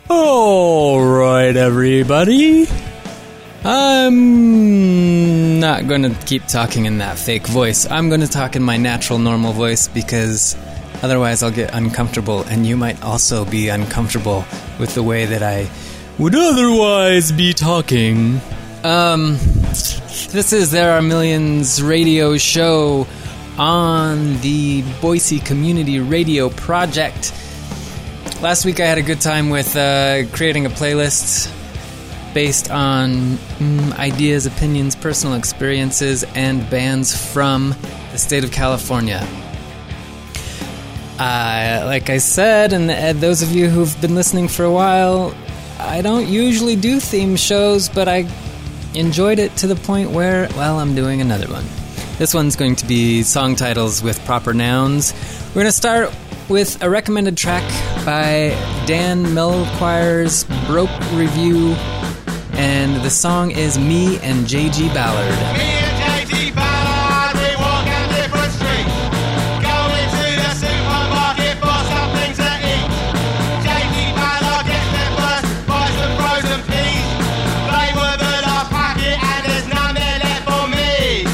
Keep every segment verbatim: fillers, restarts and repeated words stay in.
All right, everybody. I'm not going to keep talking in that fake voice. I'm going to talk in my natural, normal voice because otherwise I'll get uncomfortable, and you might also be uncomfortable with the way that I would otherwise be talking. Um, this is There Are Millions radio show on the Boise Community Radio Project. Last week I had a good time with uh, creating a playlist based on mm, ideas, opinions, personal experiences, and bands from the state of California. Uh, like I said, and uh, those of you who've been listening for a while, I don't usually do theme shows, but I enjoyed it to the point where, well, I'm doing another one. This one's going to be song titles with proper nouns. We're going to start with a recommended track by Dan Melquire's Broke Review, and the song is Me and J G Ballard. Me and J G Ballard, we walk down different streets, going to the supermarket for something to eat. J G Ballard gets there first, buys some frozen peas. They were the last packet and there's none there left for me.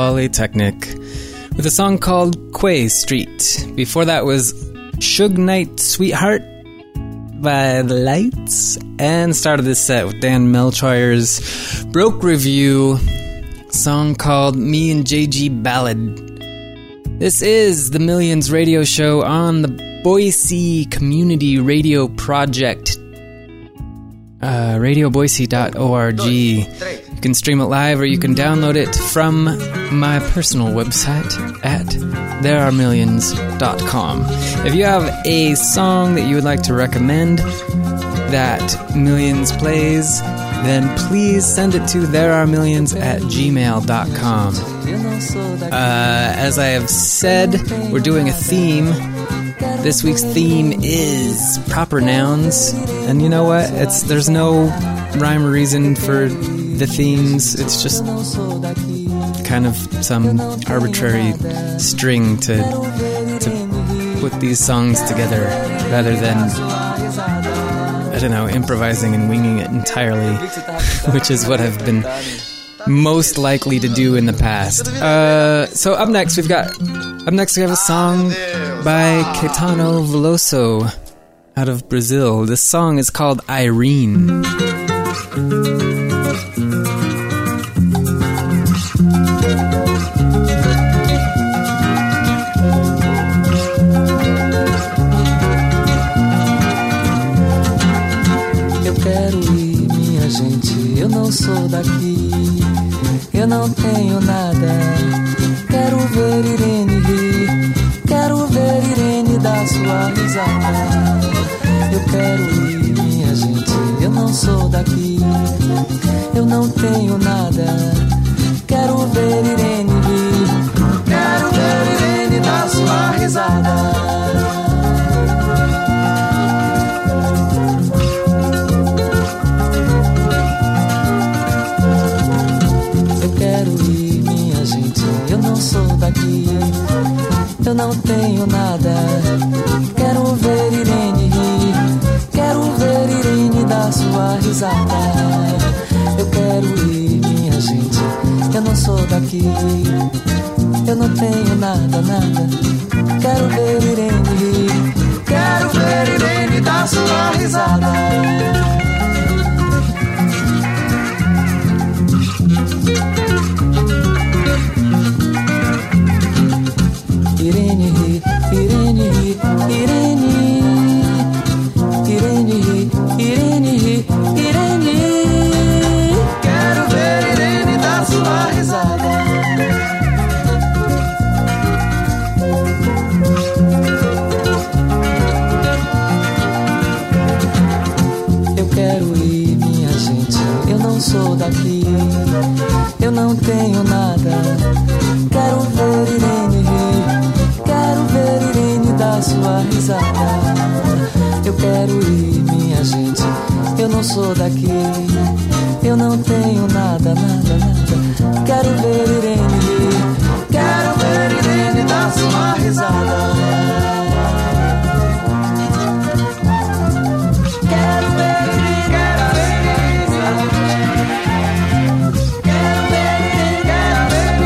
Polytechnic with a song called Quay Street. Before that was Suge Knight Sweetheart by The Lights, and started this set with Dan Melchior's Broke Review, song called Me and J G Ballad. This is the Millions Radio Show on the Boise Community Radio Project, uh, radio boise dot org. You can stream it live or you can download it from my personal website at there are millions dot com. If you have a song that you would like to recommend that Millions plays, then please send it to there are millions at gmail dot com. Uh, as I have said, we're doing a theme. This week's theme is proper nouns. And you know what? It's there's no rhyme or reason for the themes. It's just kind of some arbitrary string to to put these songs together rather than, I don't know, improvising and winging it entirely, which is what I've been most likely to do in the past. Uh, so up next we've got up next we have a song by Caetano Veloso out of Brazil. This song is called Irene. Eu não sou daqui, eu não tenho nada. Quero ver Irene rir, quero ver Irene dar sua risada. Eu quero ir, minha gente, eu não sou daqui, eu não tenho nada. Quero ver Irene rir, quero ver Irene dar sua risada. Eu não sou daqui, eu não tenho nada. Quero ver Irene rir, quero ver Irene dar sua risada. Eu quero ir, minha gente, eu não sou daqui, eu não tenho nada, nada. Quero ver Irene rir, quero ver Irene dar sua risada. Irene ri, Irene ri, Irene, Irene ri, Irene ri, Irene. Quero ver Irene dar sua risada. Eu quero ir, minha gente, eu não sou daqui, eu não tenho nada. Quero ver Irene rir, quero ver Irene dar sua risada. Eu quero ir, minha gente, eu não sou daqui, eu não tenho nada, nada, nada. Quero ver Irene rir, quero ver Irene dar sua risada. Quero ver Irene, quero ver Irene. Quero ver Irene, quero ver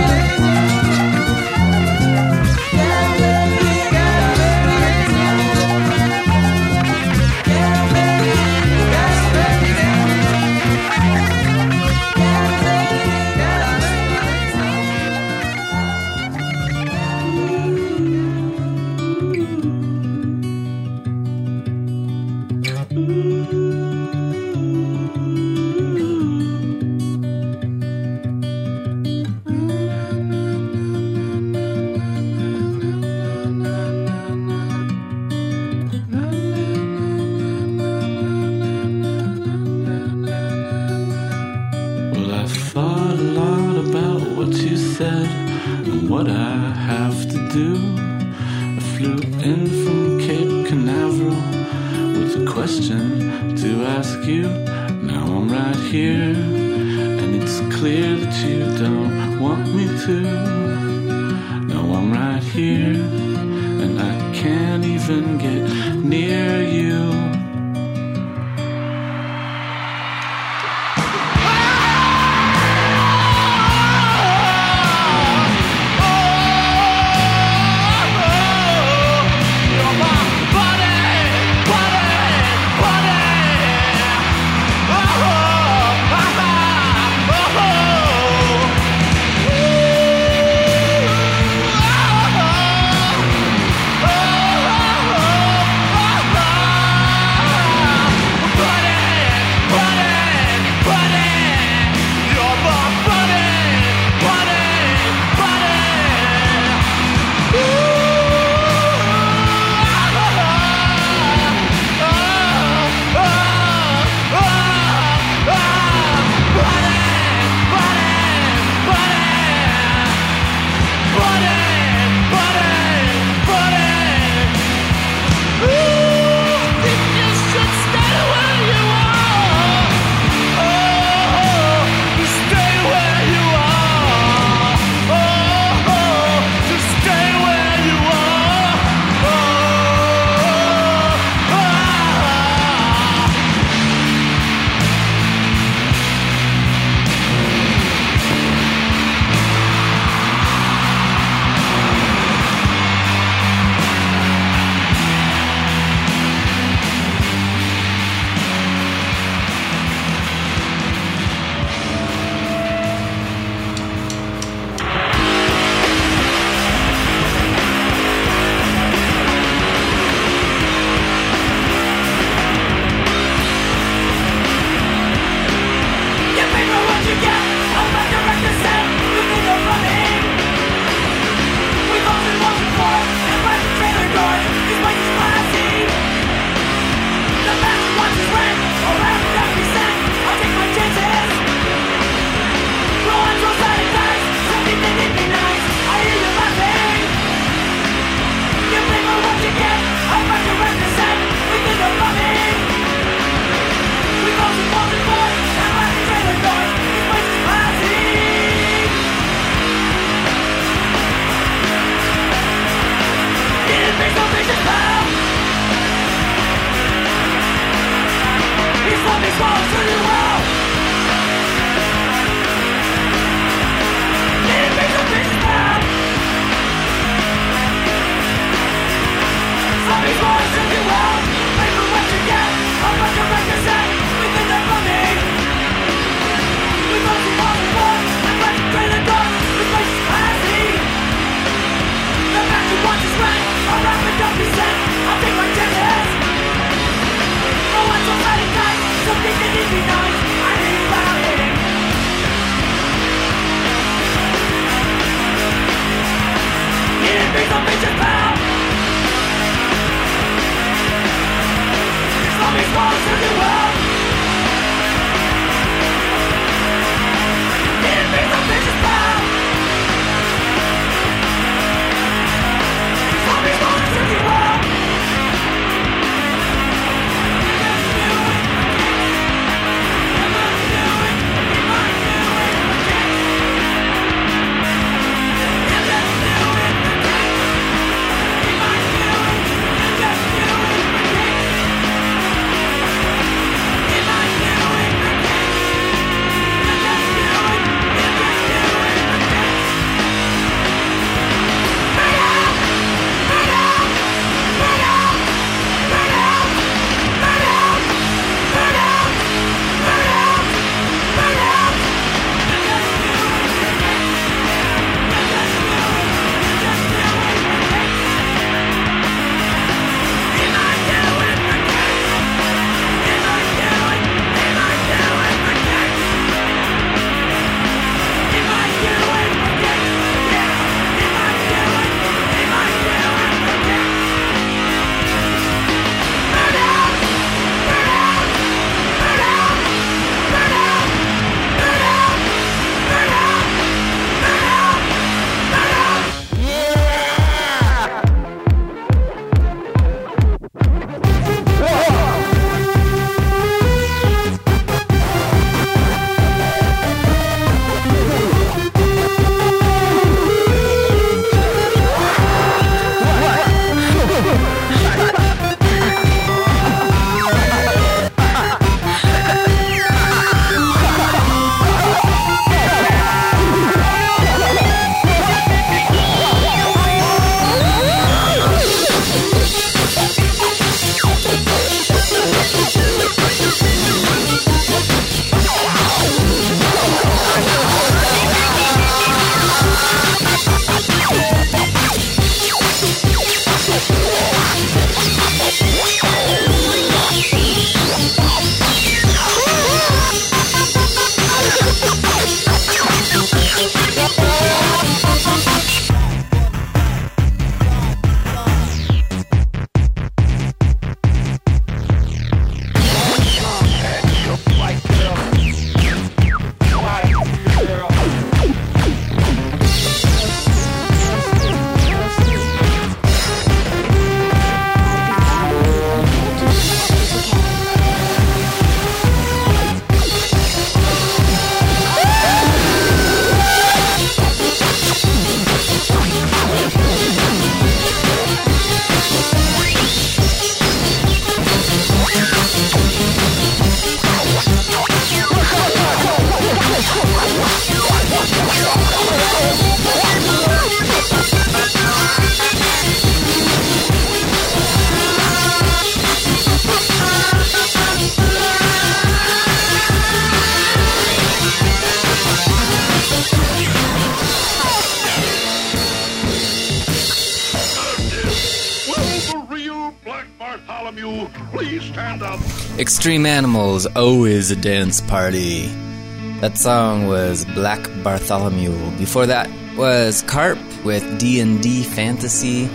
Bartholomew, please stand up. Extreme Animals, Oh Is a Dance Party. That song was Black Bartholomew. Before that was Carp with D and D Fantasy.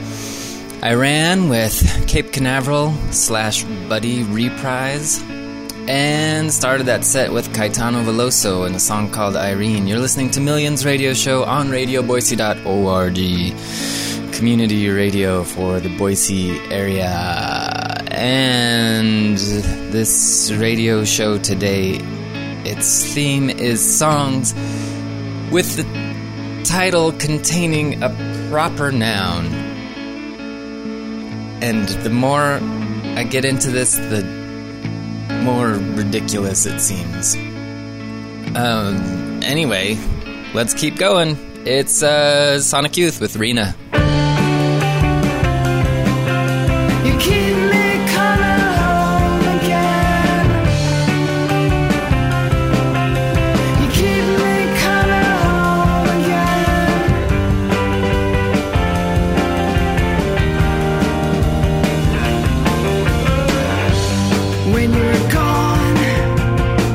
I ran with Cape Canaveral slash Buddy Reprise. And started that set with Caetano Veloso and a song called Irene. You're listening to Millions Radio Show on radio boise dot org. Community radio for the Boise area. And this radio show today, its theme is songs with the title containing a proper noun. And the more I get into this, the more ridiculous it seems. Um, anyway, let's keep going. It's uh, Sonic Youth with Rena. You keep me coming home again. You keep me coming home again. When you're gone,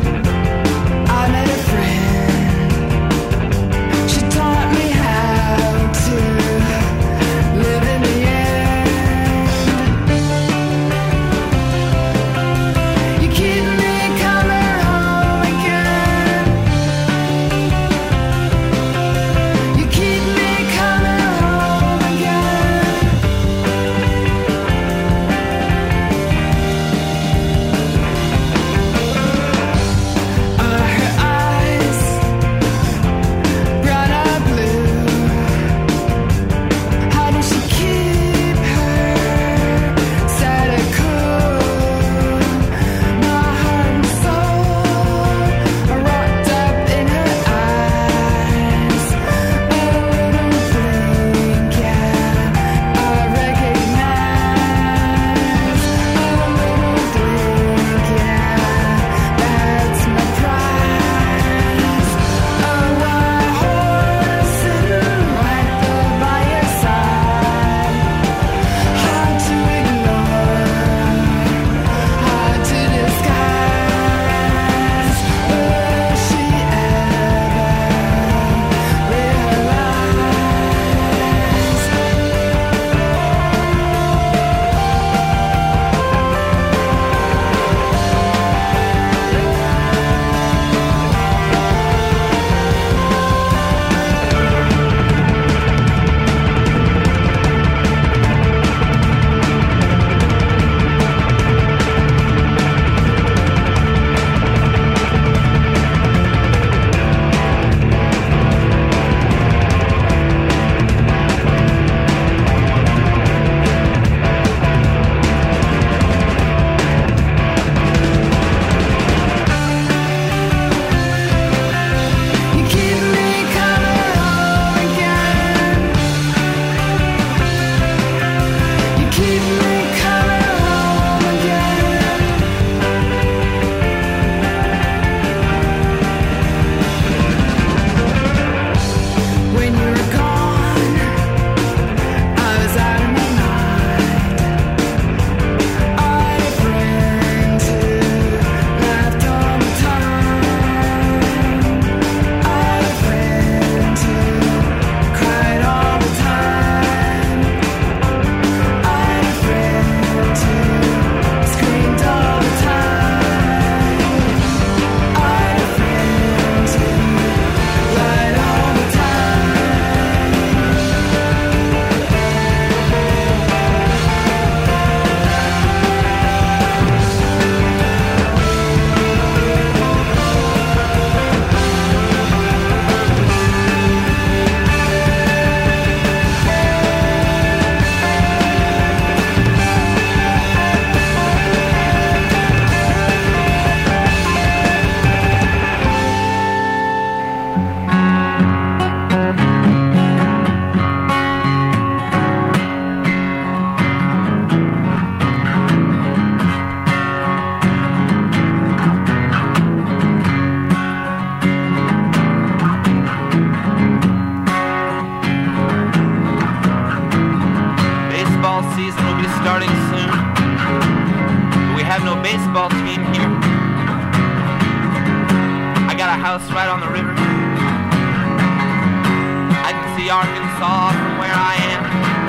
starting soon. But we have no baseball team here. I got a house right on the river. I can see Arkansas from where I am.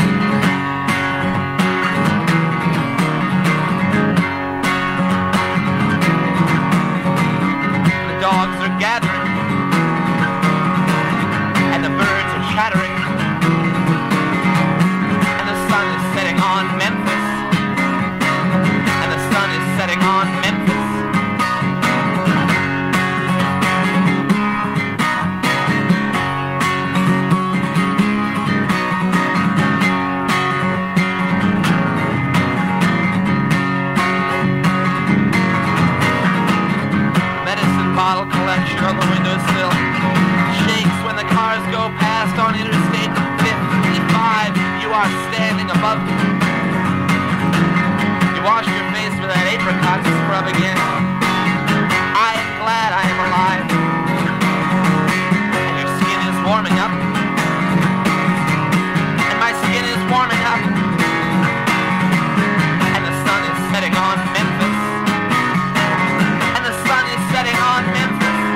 The dogs are gathering, and the birds are chattering, and the sun is setting on Memphis, and the sun is setting on Memphis. Bottle collection on the windowsill shakes when the cars go past on Interstate fifty-five. You are standing above them. You wash your face with that apricot scrub again. I am glad I am alive. And your skin is warming up. And my skin is warming up. And the sun is setting on Memphis. And the sun is setting on Memphis.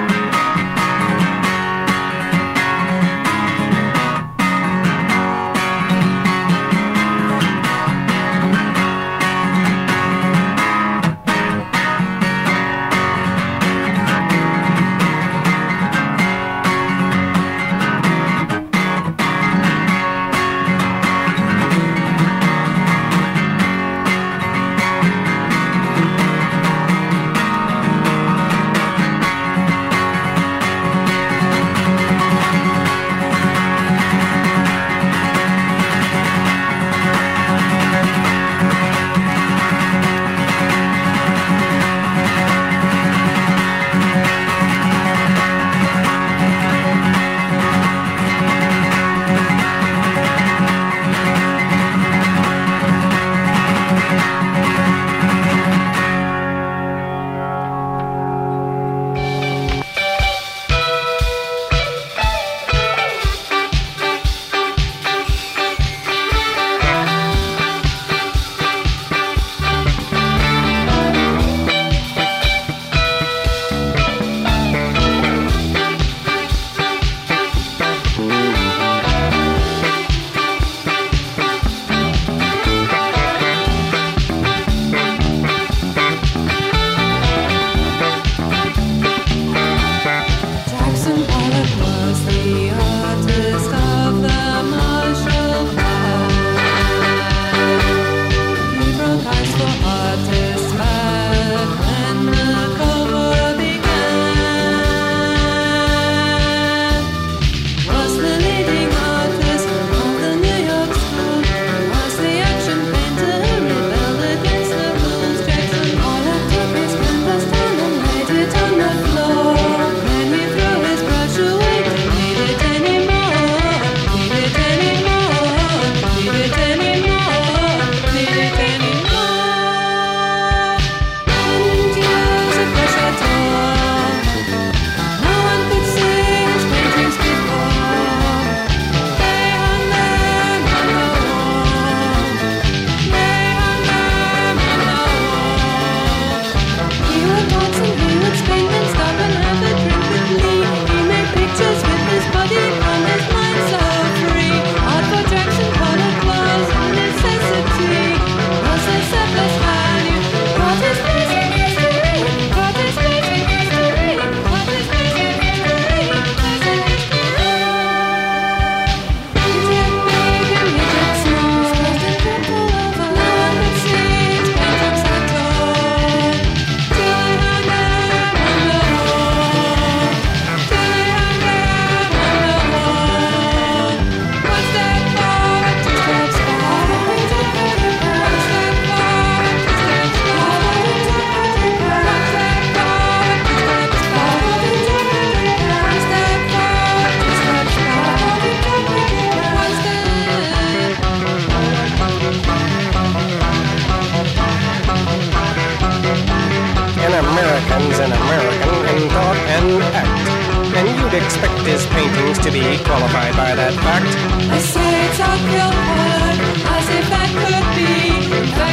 American's an American in thought and act, and you'd expect his paintings to be qualified by that fact. I say it's uphill hard, as if that could be.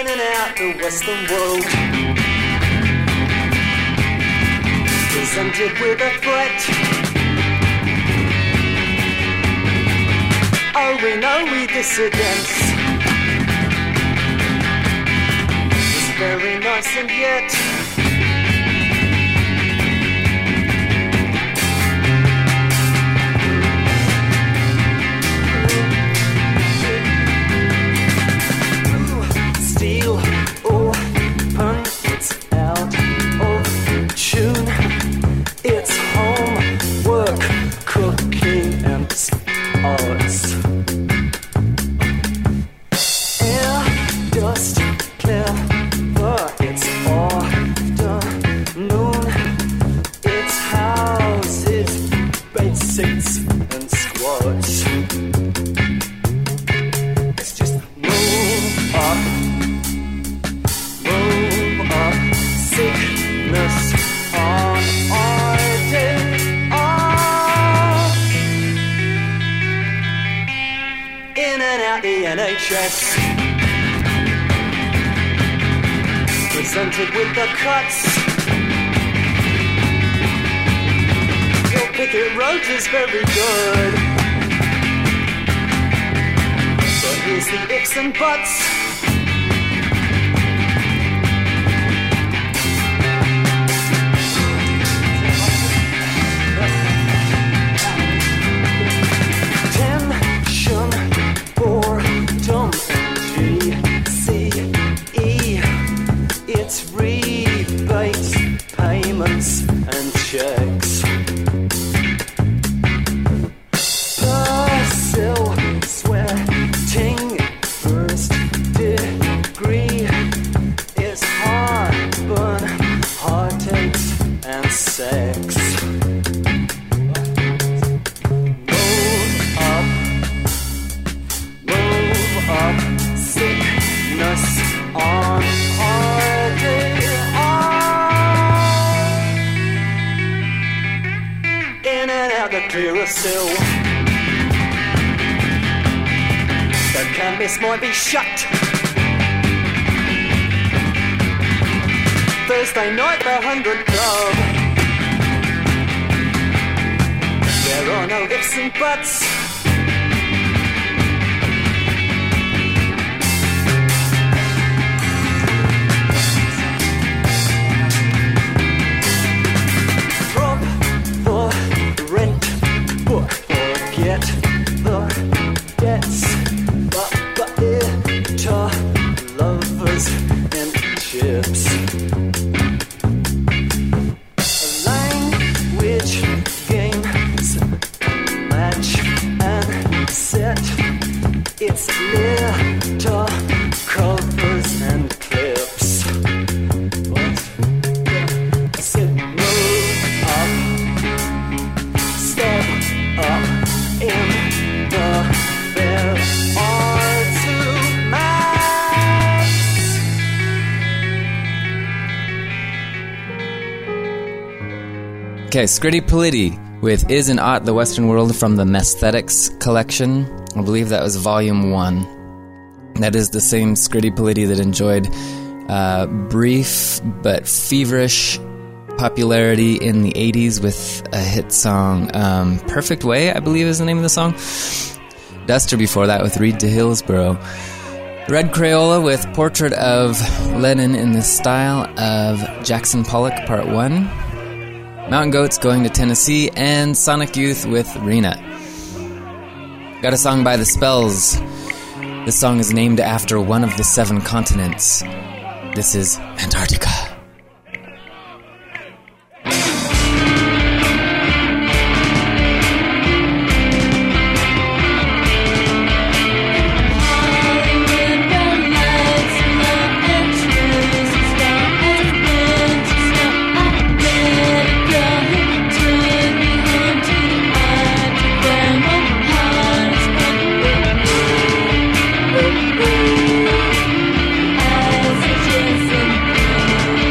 in and out the Western world, presented with a threat. Oh, we know we dissidents. It's very nice and yet steel open, it's out of tune. It's homework, cooking and arts. Air, dust, clear, but it's afternoon. It's houses, basics and squats. It's just move up. Move up, sickness on our day off. In and out the N H S, presented with the cuts. Your picket road is very good, but here's the ifs and buts. Rebates, payments and checks. Purcell, sweating, first degree. It's heartburn, heartaches and sex. Move up, move up, sickness on our day. In and out the Clearasil. The canvas might be shut. Thursday night, the Hundred Club. There are no ifs and buts. Forget the debts, but but it lovers and chips. Language games, match and set. It's litter covers and clips. What? I said move up, step up. In the there are two maps. Okay, Scritti Politti with Is and Ought the Western World from the Mesthetics collection. I believe that was volume one. That is the same Scritti Politti that enjoyed uh, brief but feverish popularity in the eighties with a hit song, um, Perfect Way, I believe is the name of the song. Duster before that with Reed to Hillsborough. Red Crayola with Portrait of Lenin in the style of Jackson Pollock Part one. Mountain Goats Going to Tennessee, and Sonic Youth with Rena. Got a song by The Spells. This song is named after one of the seven continents. This is Antarctica. As a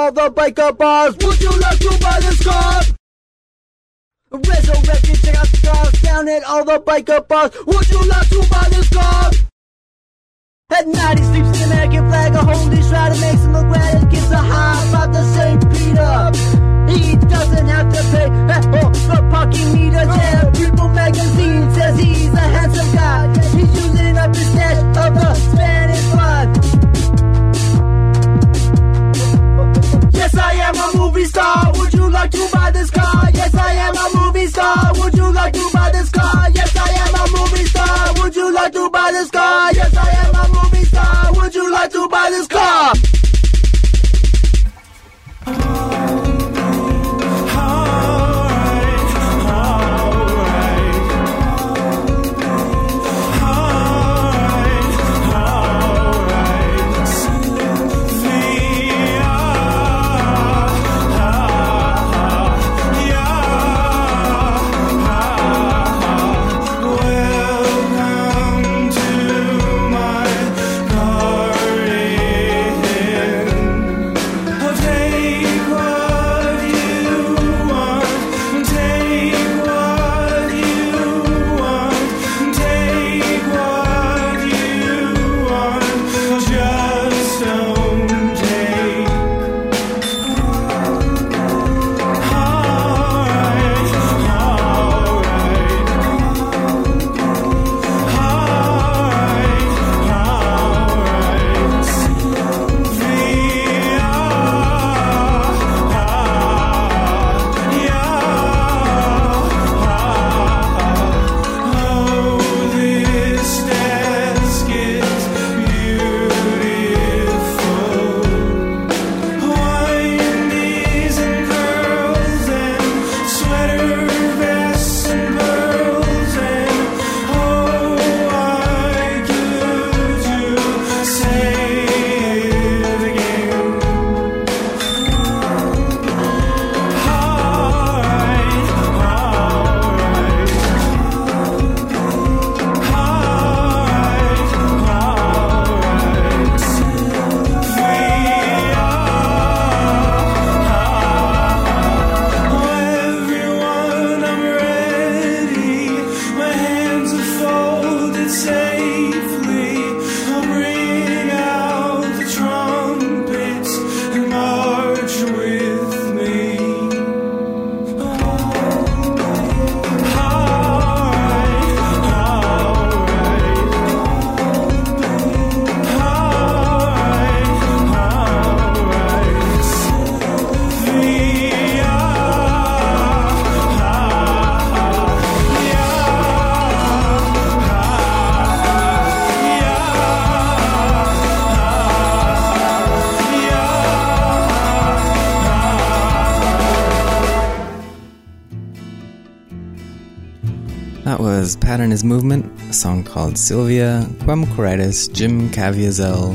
all the biker bars. Would you like to buy this car? Resurrected, check out the cars down at all the biker bars. Would you like to buy this car? At night he sleeps in the American flag, a holy shroud, it makes him look red and gives a high about the Saint Peter. He doesn't have to pay oh, for parking meters. Yeah, People magazine says he's a handsome guy. He's using up his stash of the Spanish blood. Yes, I am a movie star. Would you like to buy this car? Yes, I am a movie star. Would you like to buy this car? Yes, I am a movie star. Would you like to buy this car? Yes, I am a movie star. Would you like to buy this car? was Pattern is Movement, a song called Sylvia, Quem Quiritis, Jim Caviezel,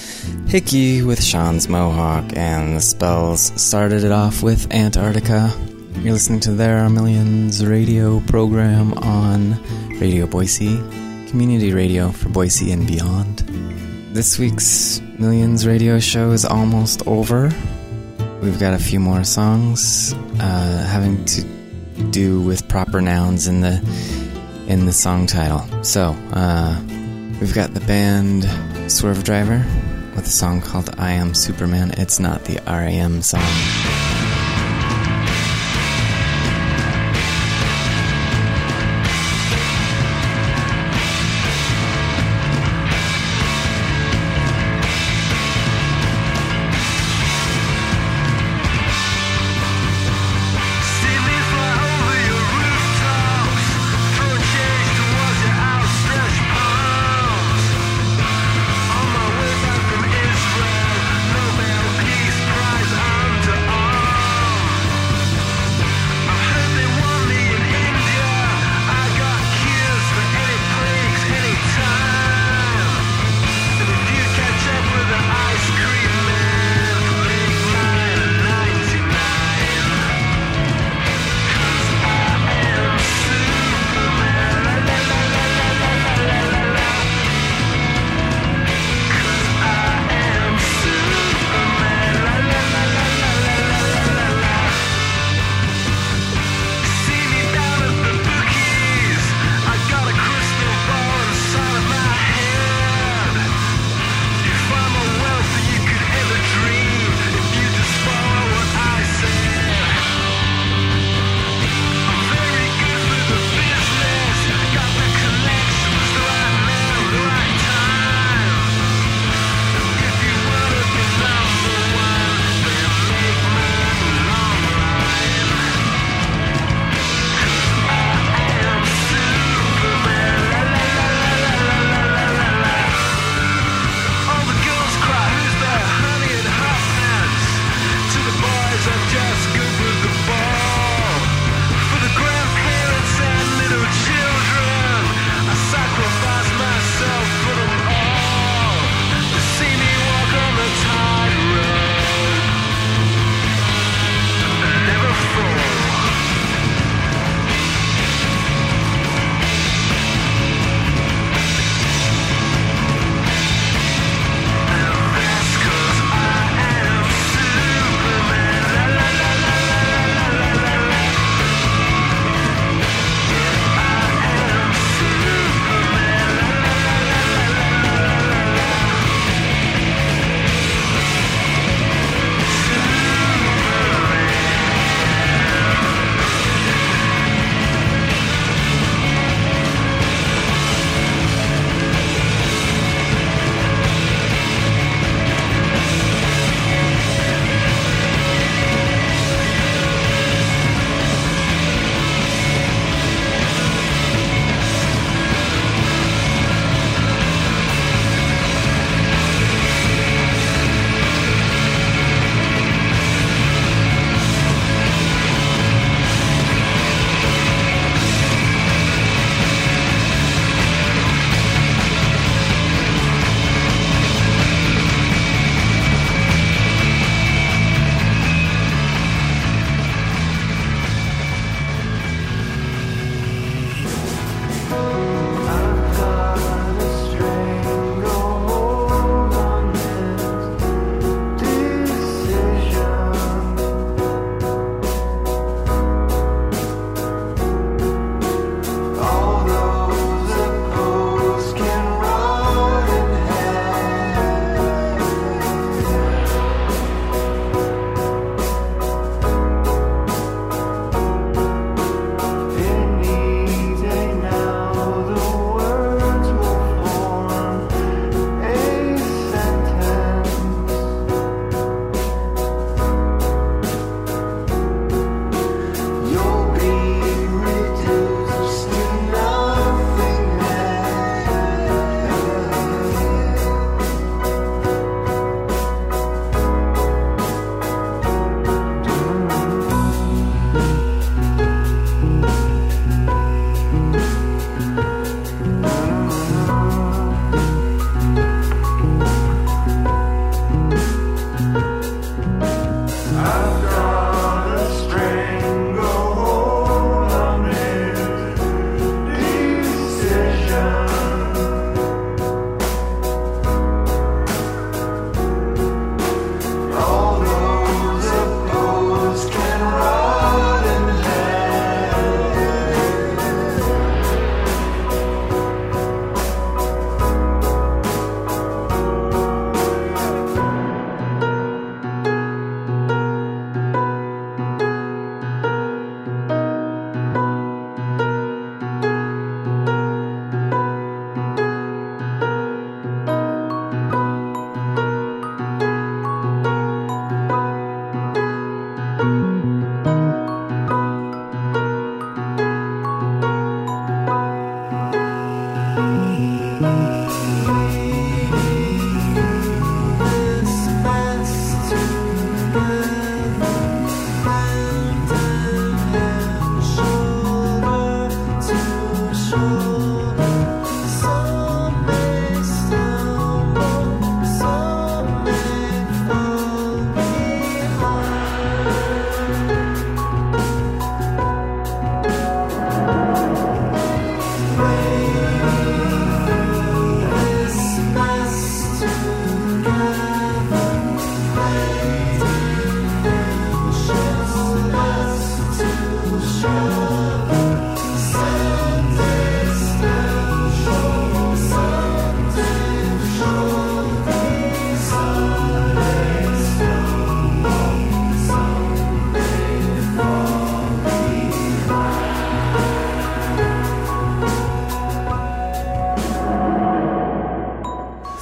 Hickey with Sean's Mohawk, and The Spells started it off with Antarctica. You're listening to There Are Millions radio program on Radio Boise, community radio for Boise and beyond. This week's Millions radio show is almost over. We've got a few more songs uh, having to do with proper nouns in the in the song title. So, uh, we've got the band Swerve Driver with a song called I Am Superman. It's not the R E M song. On my way back from Israel, Nobel Peace Prize unto all.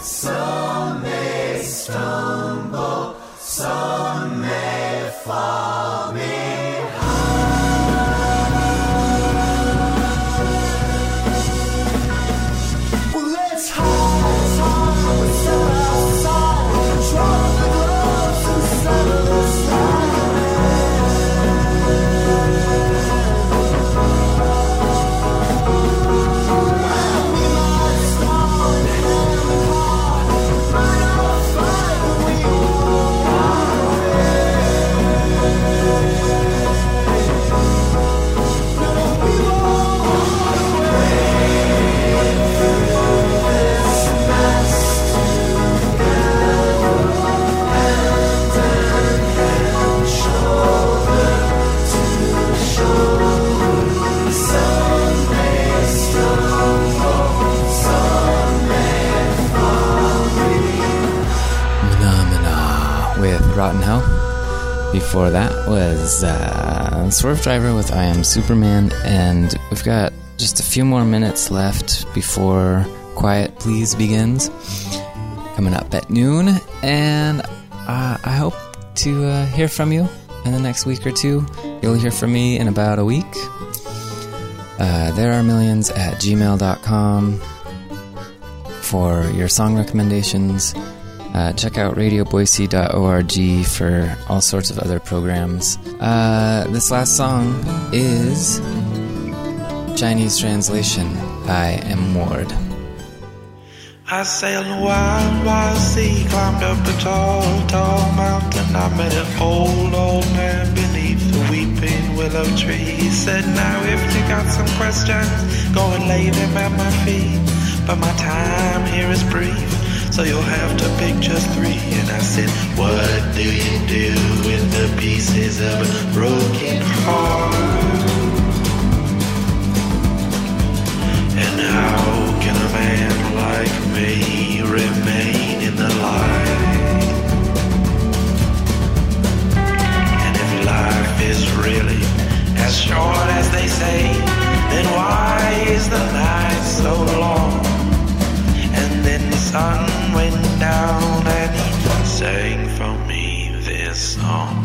Some may stumble, some may fall behind. Well, let's hide, hide, set outside, drop the gloves and settle aside. Rotten Hell. Before that was uh, Swerve Driver with I Am Superman, and we've got just a few more minutes left before Quiet Please begins, coming up at noon, and uh, I hope to uh, hear from you in the next week or two. You'll hear from me in about a week. Uh, there are millions at gmail dot com for your song recommendations. Uh, check out radio boise dot org for all sorts of other programs. Uh, this last song is Chinese translation by M. Ward. I sailed a wild, wild sea, climbed up a tall, tall mountain. I met an old, old man beneath the weeping willow tree. He said, now if you got some questions, go and lay them at my feet. But my time here is brief, so you'll have to pick just three. And I said, what do you do with the pieces of a broken heart? And how can a man like me remain in the light? And if life is really as short as they say, then why is the night so long? And then the sun went down and he sang for me this song.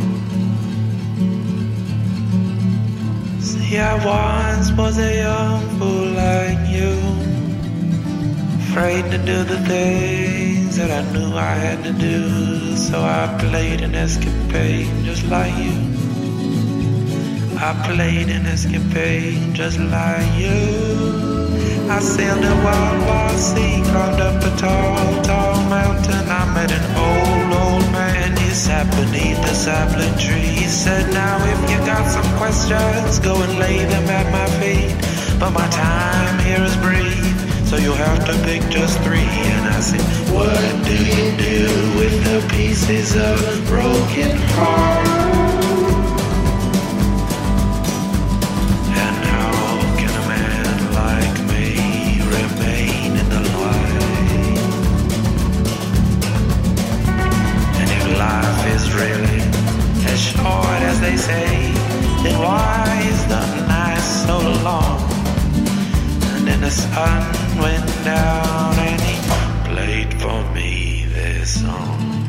See, I once was a young fool like you, afraid to do the things that I knew I had to do. So I played an escapade just like you. I played an escapade just like you. I sailed a wild, wild sea, climbed up a tall, tall mountain. I met an old, old man. He sat beneath a sapling tree. He said, now if you got some questions, go and lay them at my feet. But my time here is brief, so you'll have to pick just three. And I said, what do you do with the pieces of a broken heart? Really, as short as they say, then why is the night so long? And then the sun went down and he played for me this song.